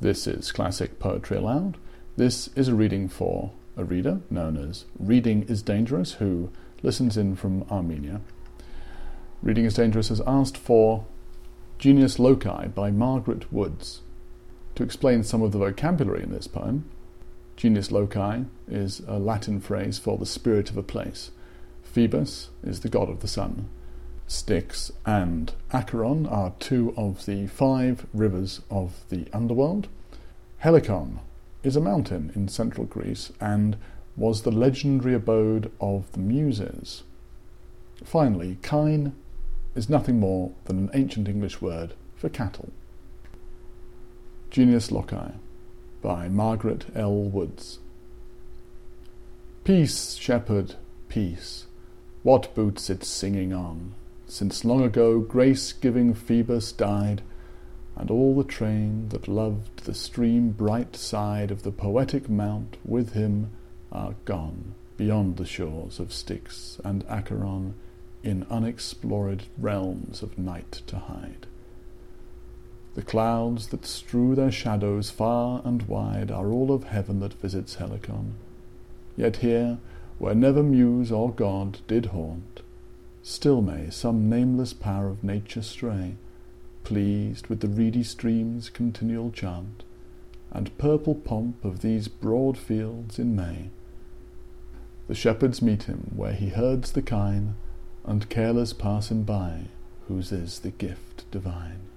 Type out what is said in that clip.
This is Classic Poetry Aloud. This is a reading for a reader known as Reading is Dangerous, who listens in from Armenia. Reading is Dangerous has asked for Genius Loci by Margaret Woods. To explain some of the vocabulary in this poem, Genius Loci is a Latin phrase for the spirit of a place. Phoebus is the god of the sun. Styx and Acheron are two of the 5 rivers of the underworld. Helicon is a mountain in central Greece and was the legendary abode of the Muses. Finally, kine is nothing more than an ancient English word for cattle. Genius Loci by Margaret L. Woods. Peace, shepherd, peace. What boots it singing on? Since long ago grace-giving Phoebus died, and all the train that loved the stream bright side of the poetic mount with him are gone beyond the shores of Styx and Acheron in unexplored realms of night to hide. The clouds that strew their shadows far and wide are all of heaven that visits Helicon. Yet here, where never muse or god did haunt, still may some nameless power of nature stray, pleased with the reedy stream's continual chant, and purple pomp of these broad fields in May. The shepherds meet him where he herds the kine, and careless pass him by, whose is the gift divine.